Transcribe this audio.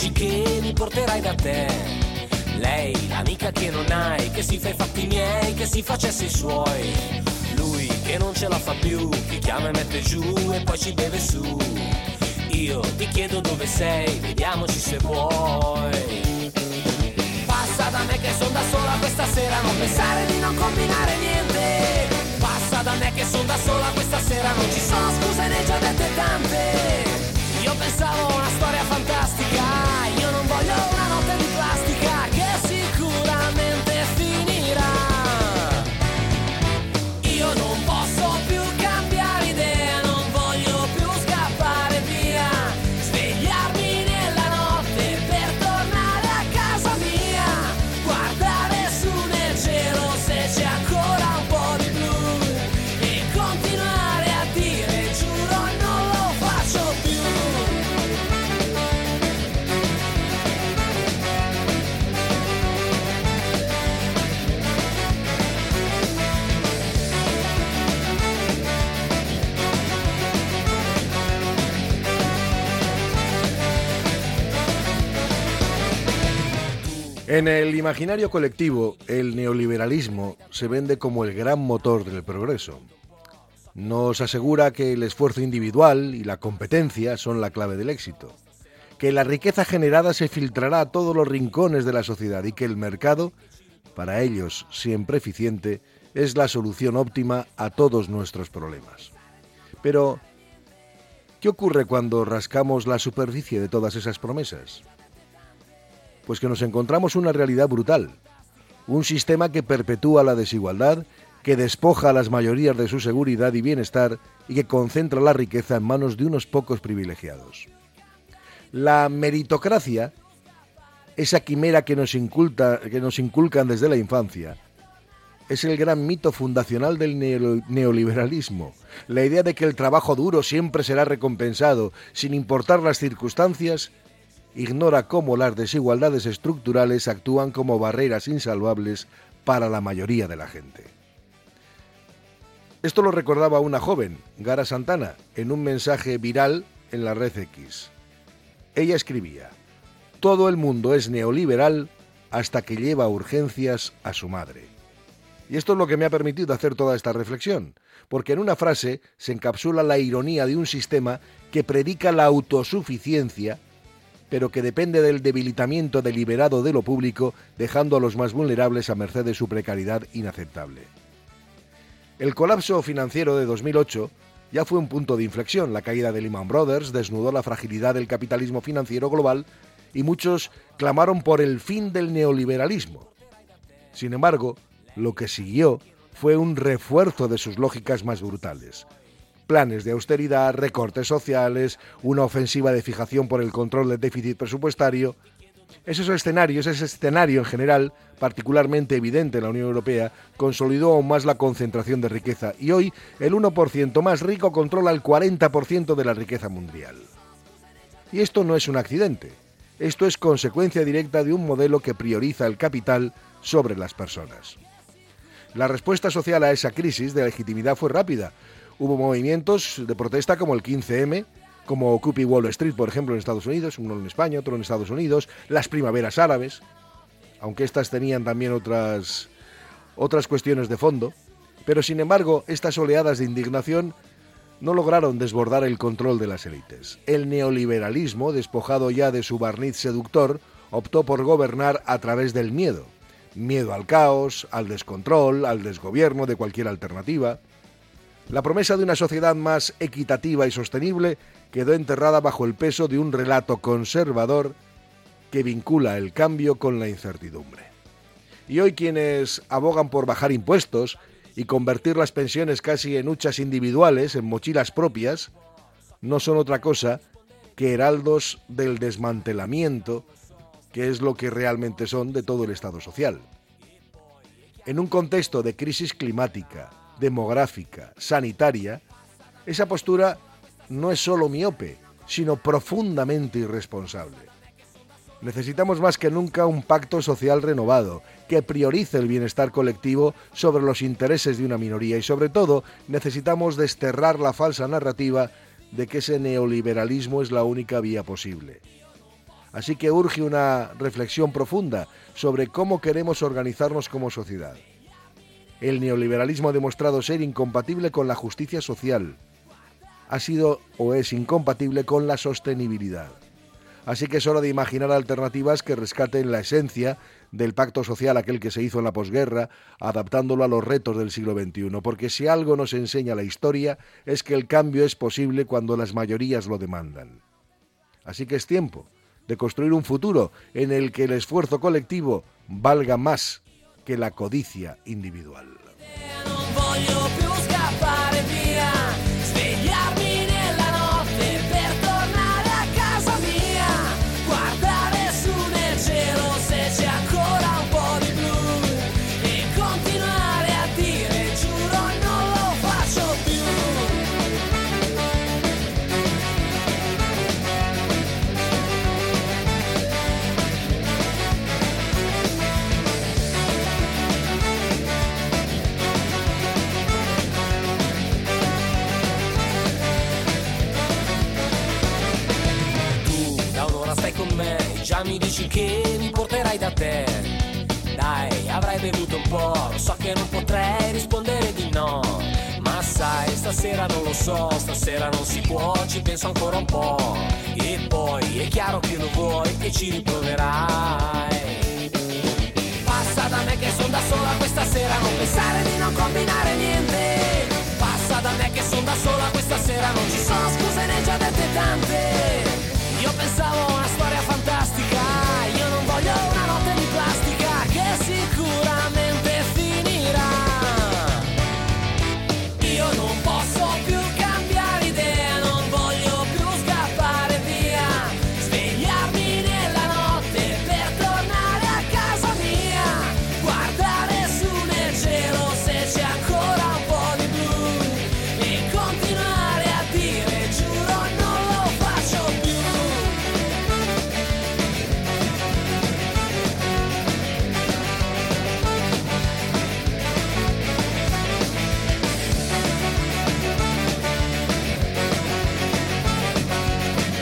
dici che mi porterai da te. Lei, l'amica che non hai, che si fa i fatti miei, che si facesse i suoi. Lui che non ce la fa più, che chiama e mette giù e poi ci beve su. Io ti chiedo dove sei, vediamoci se vuoi. Passa da me che son da sola questa sera, non pensare di non combinare niente. Passa da me che son da sola questa sera, non ci sono scuse, ne già dette tante. Io pensavo una storia fantastica, io non voglio una notte di plastica che sicuramente finirà. Io non posso più cambiare idea, non voglio più scappare via, svegliarmi nella notte per tornare a casa mia, guardare su nel cielo se c'è ancora un po' di blu e continuare a dire giuro non lo faccio più. En el imaginario colectivo, el neoliberalismo se vende como el gran motor del progreso. Nos asegura que el esfuerzo individual y la competencia son la clave del éxito, que la riqueza generada se filtrará a todos los rincones de la sociedad y que el mercado, para ellos siempre eficiente, es la solución óptima a todos nuestros problemas. Pero, ¿qué ocurre cuando rascamos la superficie de todas esas promesas? Pues que nos encontramos una realidad brutal, un sistema que perpetúa la desigualdad, que despoja a las mayorías de su seguridad y bienestar y que concentra la riqueza en manos de unos pocos privilegiados. La meritocracia, esa quimera que nos inculcan desde la infancia, es el gran mito fundacional del neoliberalismo. La idea de que el trabajo duro siempre será recompensado, sin importar las circunstancias, ignora cómo las desigualdades estructurales actúan como barreras insalvables para la mayoría de la gente. Esto lo recordaba una joven, Gara Santana, en un mensaje viral en la red X. Ella escribía: todo el mundo es neoliberal hasta que lleva urgencias a su madre. Y esto es lo que me ha permitido hacer toda esta reflexión, porque en una frase se encapsula la ironía de un sistema que predica la autosuficiencia, pero que depende del debilitamiento deliberado de lo público, dejando a los más vulnerables a merced de su precariedad inaceptable. El colapso financiero de 2008 ya fue un punto de inflexión. La caída de Lehman Brothers desnudó la fragilidad del capitalismo financiero global y muchos clamaron por el fin del neoliberalismo. Sin embargo, lo que siguió fue un refuerzo de sus lógicas más brutales. Planes de austeridad, recortes sociales, una ofensiva de fijación por el control del déficit presupuestario. Ese escenario en general, particularmente evidente en la Unión Europea, consolidó aún más la concentración de riqueza y hoy el 1% más rico controla el 40% de la riqueza mundial. Y esto no es un accidente, esto es consecuencia directa de un modelo que prioriza el capital sobre las personas. La respuesta social a esa crisis de legitimidad fue rápida. Hubo movimientos de protesta como el 15M, como Occupy Wall Street, por ejemplo, en Estados Unidos, uno en España, otro en Estados Unidos, las primaveras árabes, aunque estas tenían también otras cuestiones de fondo, pero sin embargo, estas oleadas de indignación no lograron desbordar el control de las élites. El neoliberalismo, despojado ya de su barniz seductor, optó por gobernar a través del miedo. Miedo al caos, al descontrol, al desgobierno de cualquier alternativa. La promesa de una sociedad más equitativa y sostenible quedó enterrada bajo el peso de un relato conservador que vincula el cambio con la incertidumbre. Y hoy quienes abogan por bajar impuestos y convertir las pensiones casi en huchas individuales, en mochilas propias, no son otra cosa que heraldos del desmantelamiento, que es lo que realmente son de todo el Estado social. En un contexto de crisis climática, demográfica, sanitaria, esa postura no es solo miope, sino profundamente irresponsable. Necesitamos más que nunca un pacto social renovado, que priorice el bienestar colectivo sobre los intereses de una minoría y, sobre todo, necesitamos desterrar la falsa narrativa de que ese neoliberalismo es la única vía posible. Así que urge una reflexión profunda sobre cómo queremos organizarnos como sociedad. El neoliberalismo ha demostrado ser incompatible con la justicia social. Ha sido o es incompatible con la sostenibilidad. Así que es hora de imaginar alternativas que rescaten la esencia del pacto social, aquel que se hizo en la posguerra, adaptándolo a los retos del siglo XXI, porque si algo nos enseña la historia es que el cambio es posible cuando las mayorías lo demandan. Así que es tiempo de construir un futuro en el que el esfuerzo colectivo valga más que la codicia individual. Già mi dici che mi porterai da te. Dai, avrai bevuto un po', lo so che non potrei rispondere di no. Ma sai, stasera non lo so, stasera non si può, ci penso ancora un po'. E poi è chiaro che lo vuoi e ci riproverai. Passa da me che son da sola questa sera, non pensare di non combinare niente. Passa da me che son da sola questa sera, non ci sono scuse, ne già dette tante.